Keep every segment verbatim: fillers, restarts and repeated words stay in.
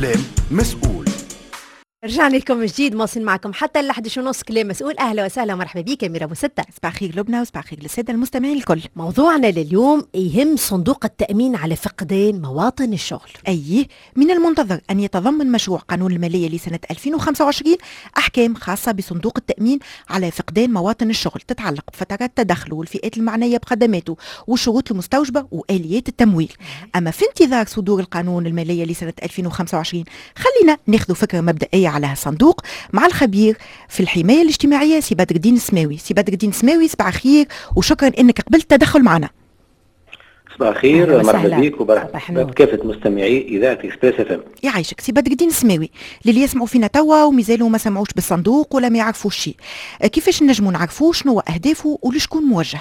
كلام مسؤول. رجعنا لكم من جديد، مواصل معكم حتى ال احد عشر ونص كلام مسؤول. اهلا وسهلا ومرحبا بك اميره ابو سته. صباح الخير لبنى وصباح الخير للساده المستمعين الكل. موضوعنا لليوم يهم صندوق التامين على فقدان مواطن الشغل. اي من المنتظر ان يتضمن مشروع قانون الماليه لسنه ألفين وخمسة وعشرين احكام خاصه بصندوق التامين على فقدان مواطن الشغل تتعلق بفترات تدخله والفئات المعنيه بخدماته والشروط المستوجبه واليات التمويل. اما في انتظار صدور القانون الماليه لسنه ألفين وخمسة وعشرين خلينا ناخذ فكره مبدئيه على هالصندوق مع الخبير في الحمايه الاجتماعيه سي بدر الدين السماوي. سي بدر الدين السماوي صباح الخير وشكرا انك قبلت التدخل معنا. صباح الخير، مرحبا بك ومرحبا بكافه مستمعي اذاعه اكسبريس اف ام. يعيشك سي بدر الدين السماوي. للي يسمعوا فينا توا ومازالوا ما سمعوش بالصندوق ولا ما يعرفوش شيء، كيفاش نجموا نعرفوا شنو اهدافه ولشكون موجه؟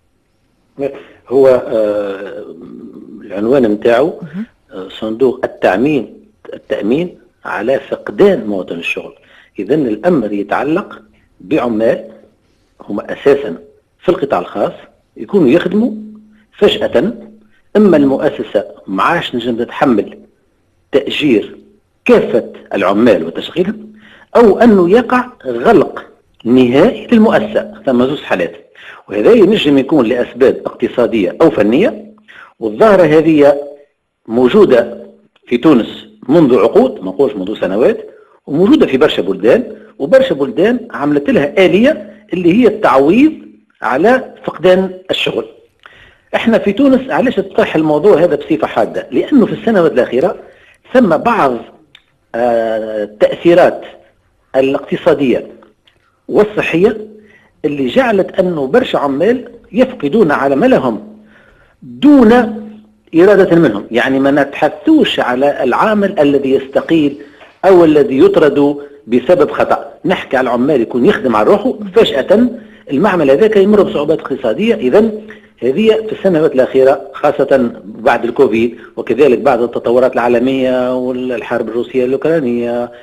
هو آه العنوان نتاعو آه صندوق التامين التامين على فقدان مواطن الشغل. إذن الأمر يتعلق بعمال هما أساسا في القطاع الخاص يكونوا يخدموا فجأة، إما المؤسسة معاش تنجم تتحمل تأجير كافة العمال وتشغيلهم، أو أنه يقع غلق نهائي للمؤسسة. ثم زوج حالات، وهذا ينجم يكون لأسباب اقتصادية أو فنية، والظاهرة هذه موجودة في تونس منذ عقود، ما نقولش منذ سنوات، وموجودة في برشا بلدان، وبرشا بلدان عملت لها آلية اللي هي التعويض على فقدان الشغل. احنا في تونس علاش تطرح الموضوع هذا بصفة حادة؟ لأنه في السنوات الأخيرة ثم بعض آه التأثيرات الاقتصادية والصحية اللي جعلت أنه برشا عمال يفقدون عملهم دون إرادة منهم. يعني ما نتحدثوش على العامل الذي يستقيل أو الذي يطرد بسبب خطأ، نحكي على العمال يكون يخدم على روحه فجأة المعمل هذاك يمر بصعوبات اقتصادية. إذن هذه في السنوات الأخيرة خاصة بعد الكوفيد، وكذلك بعد التطورات العالمية والحرب الروسية الأوكرانية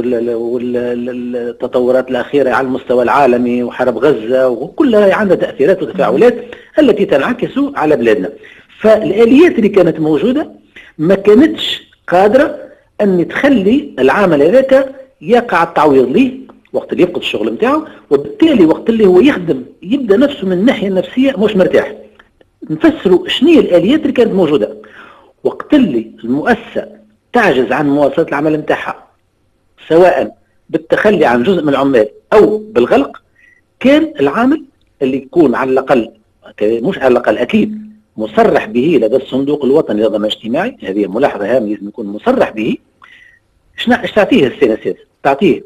والتطورات الأخيرة على المستوى العالمي وحرب غزة، وكلها عندها تأثيرات وتفاعلات التي تنعكس على بلادنا. فالآليات اللي كانت موجودة ما كانتش قادرة أن تخلي العامل هذاك يقع التعويض ليه وقت اللي يفقد الشغل متاعه، وبالتالي وقت اللي هو يخدم يبدأ نفسه من الناحية النفسية مش مرتاح. نفسروا شنو هي الآليات اللي كانت موجودة وقت اللي المؤسسة تعجز عن مواصلة العمل متاعها، سواء بالتخلي عن جزء من العمال أو بالغلق. كان العامل اللي يكون على الأقل، مش على الأقل أكيد مصرح به لدى الصندوق الوطني للضمان الاجتماعي، هذه ملاحظة هامة لازم يكون مصرح به. ايش تعطيه السياسات؟ تعطيه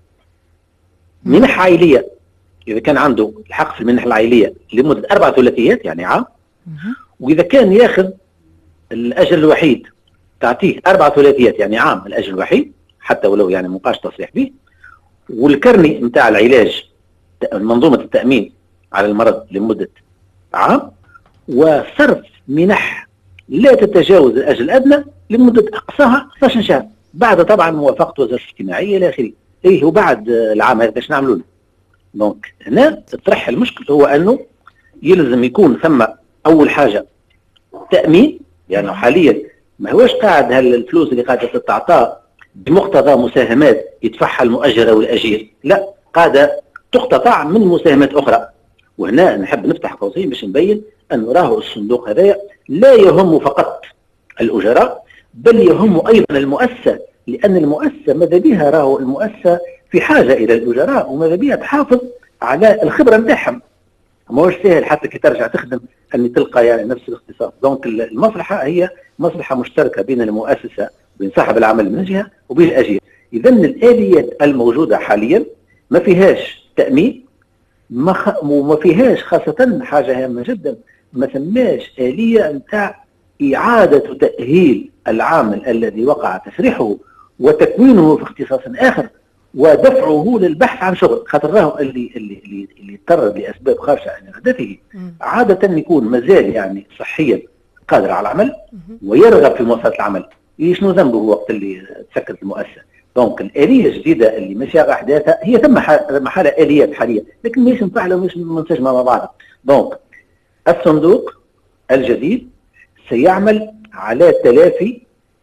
منح عائلية إذا كان عنده الحق في المنح العائلية لمدة أربع ثلاثيات يعني عام، وإذا كان ياخذ الأجل الوحيد تعطيه أربع ثلاثيات يعني عام الأجل الوحيد حتى ولو يعني مبقاش تصريح به، والكرني نتاع العلاج منظومة التأمين على المرض لمدة عام، وصرف منح لا تتجاوز الأجل الأدنى لمدة أقصاها اثني عشر شهر، بعد طبعا موافقة وزارة الاجتماعية إلى آخره. إيه وبعد العام هذا باش نعملوا له؟ دونك هنا تطرح المشكل هو أنه يلزم يكون ثم أول حاجة تأمين، لأنه يعني حاليا ما هوش قاعد هالفلوس اللي قاعدة تتعطى بمقتضى مساهمات يدفعها المؤجر أو الأجير، لا، قاعدة تقتطع من مساهمات أخرى. وهنا نحب نفتح قوسين باش نبين أن راهو الصندوق هذا لا يهم فقط الأجراء، بل يهم أيضا المؤسسة، لأن المؤسسة ماذا بها راهو المؤسسة في حاجة إلى الأجراء، وماذا بها تحافظ على الخبرة نتاعهم. ما هوش سهل حتى كي ترجع تخدم أن تلقى يعني نفس الاختصاص. دونك المصلحة هي مصلحة مشتركة بين المؤسسة وبين صاحب العمل من جهة وبين الأجير. إذن الآليات الموجودة حاليا ما فيهاش تأمين، ما, خ... ما فيهاش خاصة حاجة هامة جدا، ما ثماش آلية نتاع إعادة تأهيل العامل الذي وقع تسريحه وتكوينه في اختصاص آخر ودفعه للبحث عن شغل. خاطر راهو اللي اللي اللي اللي اضطر لأسباب خارجة عن إرادته عادة يكون مازال يعني صحيا قادر على العمل ويرغب في مواصلة العمل. شنو ذنبه وقت اللي تسكرت المؤسسة؟ دونك الآلية الجديدة اللي ماشية على أحداثها هي ثم حالة آليات حالية لكن مش مفعلة ومش منسجمة مع بعضها. دونك الصندوق الجديد سيعمل على تلافي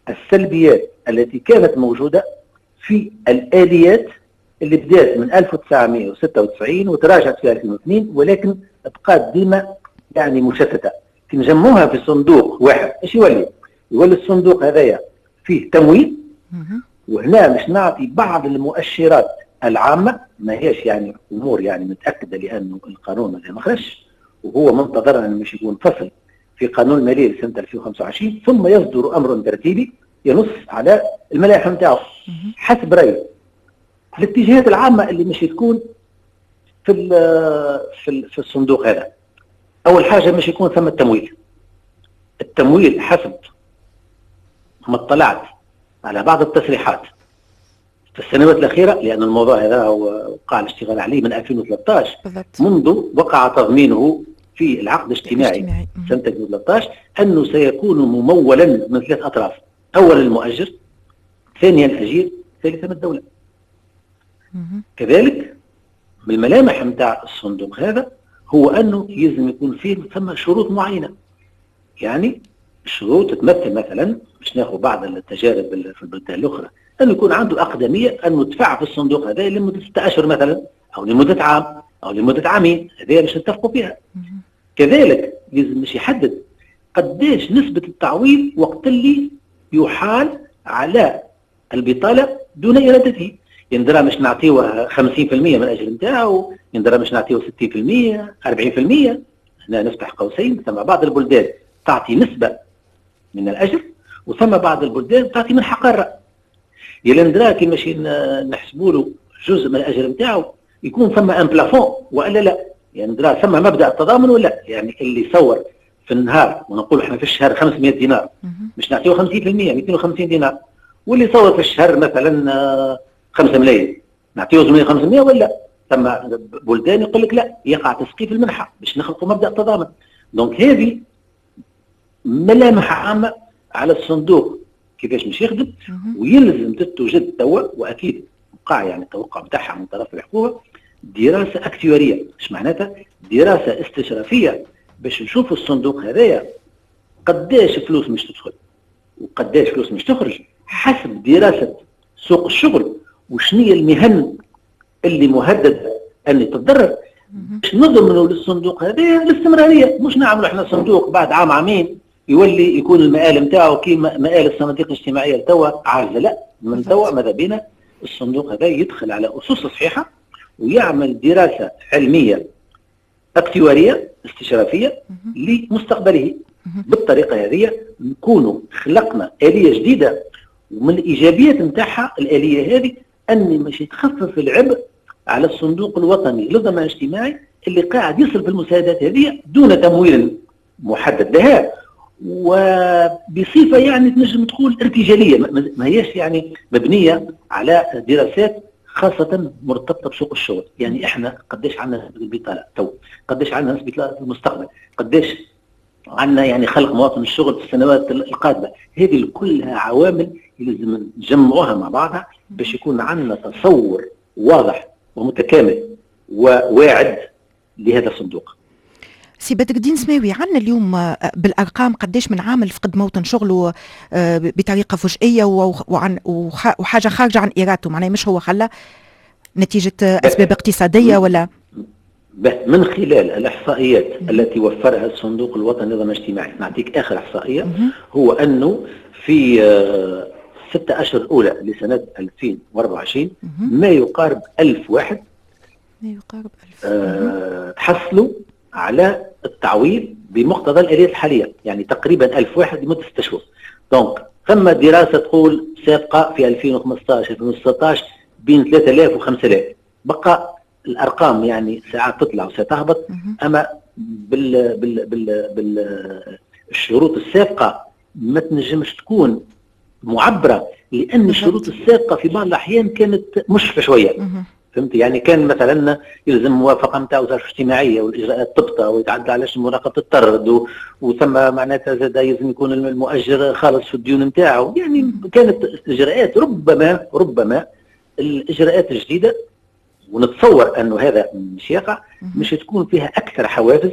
السلبيات التي كانت موجودة في الآليات اللي بدات من ألف وتسعمائة وستة وتسعين وتراجعت في ألفين واثنين، ولكن بقات ديما يعني مشتتة. كي نجموها في صندوق واحد ايش يولي؟ يولي الصندوق هذايا فيه تمويل، وهنا باش نعطي بعض المؤشرات العامة، ما هيش يعني أمور يعني متأكدة لأنه القانون ما ما خرجش، وهو منتظر أن مش يكون فصل في قانون المالية لسنة ألفين وخمسة وعشرين، ثم يصدر أمر ترتيبي ينص على الملامح نتاعو حسب رأيي. الاتجاهات العامة اللي مش تكون في في في الصندوق هذا، أول حاجة مش يكون ثم التمويل. التمويل حسب ما اطلعت على بعض التصريحات في السنوات الأخيرة، لأن الموضوع هذا وقع الاشتغال عليه من ألفين وثلاثة عشر بالضبط. منذ وقع تضمينه في العقد الاجتماعي سنة ألفين وثلاثة عشر أنه سيكون ممولا من ثلاث أطراف: أولا المؤجر، ثانيا الأجير، ثالثا الدولة. كذلك من الملامح نتاع الصندوق هذا هو أنه يلزم يكون فيه ثم شروط معينة. يعني الشروط تتمثل مثلا، باش ناخذ بعض التجارب في البلدان الأخرى، أنه يكون عنده أقدمية أنه يدفع في الصندوق هذا لمدة ستة أشهر مثلا، أو لمدة عام، أو لمدة عامين، هذه باش نتفقوا فيها. كذلك لازم مش يحدد قديش نسبة التعويض وقت اللي يحال على البطالة دون إرادته. يندرى مش نعطيوه خمسين بالمئة من الأجر نتاعو، يندرى مش نعطيوه ستين بالمئة، أربعين بالمئة. هنا نفتح قوسين، ثم بعض البلدان تعطي نسبة من الأجر، وثم بعض البلدان تعطي من حق الرأي. يلندرا كي ماشي نحسبوا له جزء من الأجر نتاعو يكون ثم ان بلافون والا لا. يلندرا ثم مبدأ التضامن ولا، يعني اللي يصور في النهار ونقول احنا في الشهر خمسمائة دينار مش نعطيه خمسين بالمئة مئتين وخمسين دينار، واللي يصور في الشهر مثلا خمسة ملايين نعطيه زمية خمسمائة ولا. ثم بلدان يقول لك لا، يقع تسقيف المنحة باش نخلقوا مبدأ التضامن. دونك هذه ملامح عامة على الصندوق كيفاش مش يخدم، ويلزم تتوجد توا، واكيد وقع يعني التوقع بتاعها من طرف الحكومه، دراسه اكتواريه. ايش معناتها؟ دراسه استشرافيه باش نشوفوا الصندوق هذايا قداش فلوس مش تدخل وقداش فلوس مش تخرج حسب دراسه سوق الشغل، وشنية المهن اللي مهدده ان تتضرر، باش نضمنوا للصندوق هذايا الاستمراريه. مش نعملوا احنا صندوق بعد عام عامين يولي يكون المآل نتاعو كيما مآل الصناديق الاجتماعيه لتوا عاجزه. لا، من توا ماذا بينا الصندوق هذا يدخل على اسس صحيحه ويعمل دراسه علميه اكتواريه استشرافيه لمستقبله. بالطريقه هذه نكونوا خلقنا اليه جديده، ومن الايجابيات نتاعها الاليه هذه ان مش تخفف العبء على الصندوق الوطني للضمان الاجتماعي اللي قاعد يصرف المساعدات هذه دون تمويل محدد لها، وبصفه يعني تنجم تقول ارتجاليه، ما هيش يعني مبنيه على دراسات خاصه مرتبطه بسوق الشغل. يعني احنا قداش عندنا نسبه البطاله تو، قداش عندنا نسبه البطاله في المستقبل، قداش عندنا يعني خلق مواطن الشغل في السنوات القادمه. هذه كلها عوامل لازم نجمعوها مع بعضها باش يكون عندنا تصور واضح ومتكامل وواعد لهذا الصندوق. سي بدر الدين سماوي، عندنا اليوم بالارقام قداش من عامل فقد موطن شغله بطريقه فجئيه وعن وحاجه خارجه عن ارادته، معناها مش هو خلى نتيجه اسباب اقتصاديه ولا من خلال الاحصائيات التي وفرها الصندوق الوطني للضمان الاجتماعي. نعطيك اخر احصائيه، هو انه في ستة اشهر الاولى لسنه ألفين وأربعة وعشرين ما يقارب ألف واحد ما يقارب ألف أه تحصلوا على التعويض بمقتضى الآليات الحالية، يعني تقريبا ألف واحد لمدة ستة شهور. دونك ثم دراسة تقول سابقة في ألفين وخمسطاش ألفين وستطاش بين ثلاثة آلاف و خمسة آلاف، بقى الأرقام يعني ساعات تطلع وساعات تهبط، أما بال بال بال بال الشروط السابقة ما تنجمش تكون معبرة، لأن الشروط السابقة في بعض الأحيان كانت مشرفة شوية. فهمت؟ يعني كان مثلا يلزم موافقه نتاع وزاره الاجتماعيه والاجراءات تبطا ويتعدى على مراقبه الطرد، وثم معناتها زاد يلزم يكون المؤجر خالص في الديون نتاعو. يعني كانت اجراءات ربما ربما الاجراءات الجديده، ونتصور انه هذا مش يقع، مش تكون فيها اكثر حوافز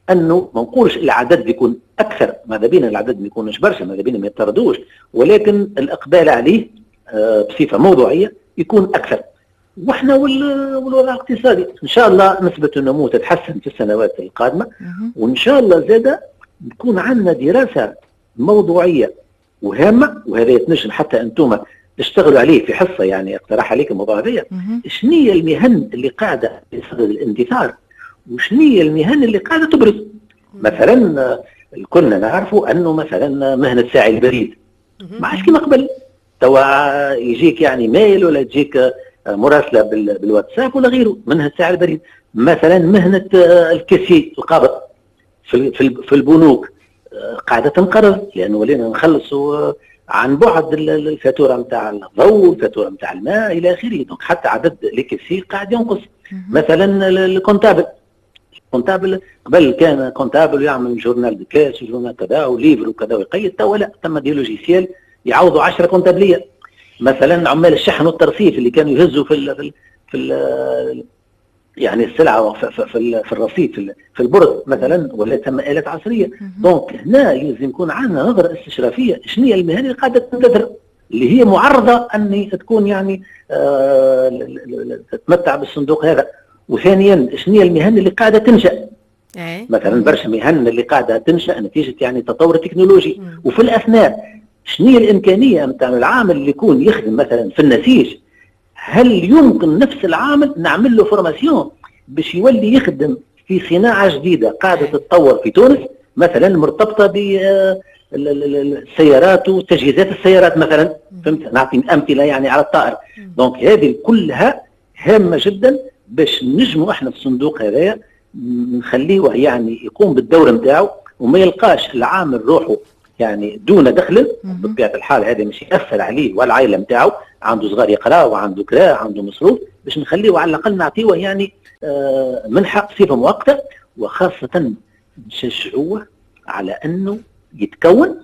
انه ما نقولش العدد بيكون اكثر، ماذا بينا العدد ما يكونش برشا، ماذا بينا ما يطردوش، ولكن الاقبال عليه بصفه موضوعيه يكون اكثر. واحنا والوضع الاقتصادي ان شاء الله نسبه النمو تتحسن في السنوات القادمه، وان شاء الله زاده تكون عندنا دراسه موضوعيه وهامه، وهذا يتنجم حتى انتم تشتغلوا عليه في حصه، يعني اقترح عليك الموضوع هذا. شنو هي المهن اللي قاعده في صدد الاندثار، وشنو هي المهن اللي قاعده تبرز؟ مثلا كلنا نعرفوا انه مثلا مهنه ساعي البريد ما عادش كيما قبل، توا يجيك يعني ميل ولا تجيك مراسله بالواتساب ولا غيره. مهنه ساعي البريد مثلا، مهنه الكاسي القابض في في البنوك قاعده تنقرض، لانه ولينا نخلصوا عن بعد الفاتوره نتاع الضوء، الفاتوره نتاع الماء الى اخره. دونك حتى عدد الكاسي قاعد ينقص. مثلا الكونتابل، الكونتابل قبل كان كونتابل يعمل جورنال دو كاس وجورنال كذا وليفر وكذا ويقيد، توا لا، تم دي لوجيسيال يعوضوا عشرة كونتابليه. مثلا عمال الشحن والترصيف اللي كانوا يهزوا في ال في ال في ال يعني السلعه في, في, في, في الرصيف في, في البرد مثلا، ولا تم آلات عصريه. دونك هنا لازم يكون عندنا نظره استشرافيه، شنو هي المهن اللي قاعده تندثر، اللي هي معرضه ان تكون يعني آه تتمتع بالصندوق هذا. وثانيا شنو هي المهن اللي قاعده تنشا، مثلا برشا مهن اللي قاعده تنشا نتيجه يعني تطور التكنولوجي. وفي الاثناء شنو هي الامكانيه نتاع العامل اللي يكون يخدم مثلا في النسيج، هل يمكن نفس العامل نعمل له فورماسيون باش يولي يخدم في صناعه جديده قاعده تتطور في تونس، مثلا مرتبطه بالسيارات وتجهيزات السيارات مثلا، فهمت؟ نعطي امثله يعني على الطائر. دونك هذه كلها هامه جدا باش نجموا احنا في الصندوق هذايا نخليه يعني يقوم بالدور نتاعو، وما يلقاش العامل روحه يعني دون دخل. بطبيعه الحال هذا مش ياثر عليه والعائله نتاعو، عنده صغار يقرا وعنده كرا عنده مصروف، باش نخليه على الاقل نعطيه يعني آه منحه بصفه مؤقته، وخاصه نشجعوه على انه يتكون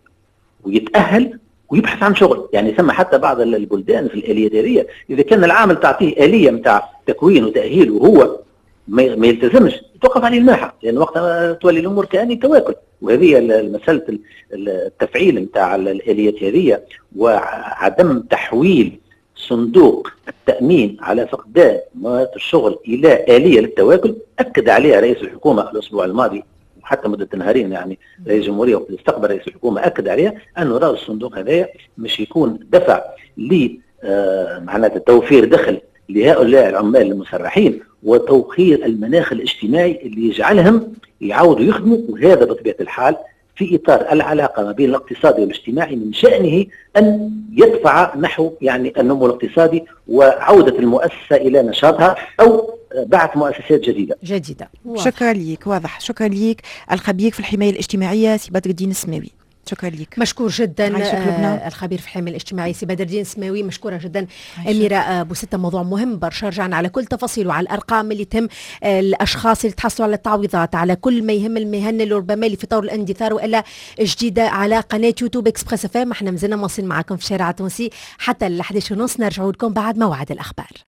ويتاهل ويبحث عن شغل. يعني ثم حتى بعض البلدان في الاليه الاداريه اذا كان العامل تعطيه اليه نتاع تكوين وتاهيل وهو ما يلتزمش توقف عليه المنحه، لان وقتها تولي الامور كاني تواكل. وهذه مساله التفعيل نتاع الاليات هذه، وعدم تحويل صندوق التامين على فقدان مواد الشغل الى اليه للتواكل، اكد عليها رئيس الحكومه الاسبوع الماضي وحتى مده نهارين. يعني رئيس الجمهوريه وقت استقبل رئيس الحكومه اكد عليها انه راه الصندوق هذايا مش يكون دفع ل آه معناتها توفير دخل لهؤلاء العمال المسرحين وتوخير المناخ الاجتماعي اللي يجعلهم يعاودوا يخدموا. وهذا بطبيعه الحال في اطار العلاقه ما بين الاقتصادي والاجتماعي من شانه ان يدفع نحو يعني النمو الاقتصادي وعوده المؤسسه الى نشاطها او بعث مؤسسات جديده. جديده. شكرا ليك، واضح. شكرا ليك الخبير في الحمايه الاجتماعيه سي بدر الدين السماوي. شكرا لك. مشكور جدا آه الخبير في الحمايه الاجتماعيه سي بدر الدين السماوي. مشكوره جدا اميره آه بوستة. موضوع مهم برشا، رجعنا على كل تفاصيل وعلى الارقام اللي تم آه الاشخاص اللي تحصلوا على التعويضات، على كل ما يهم المهن اللي ربما اللي في طور الاندثار والا جديده على قناه يوتيوب اكسبريس اف ام. احنا مازلنا مواصلين معكم في شارع تونسي حتى ل الحادية ونص. نرجعوا لكم بعد موعد الاخبار.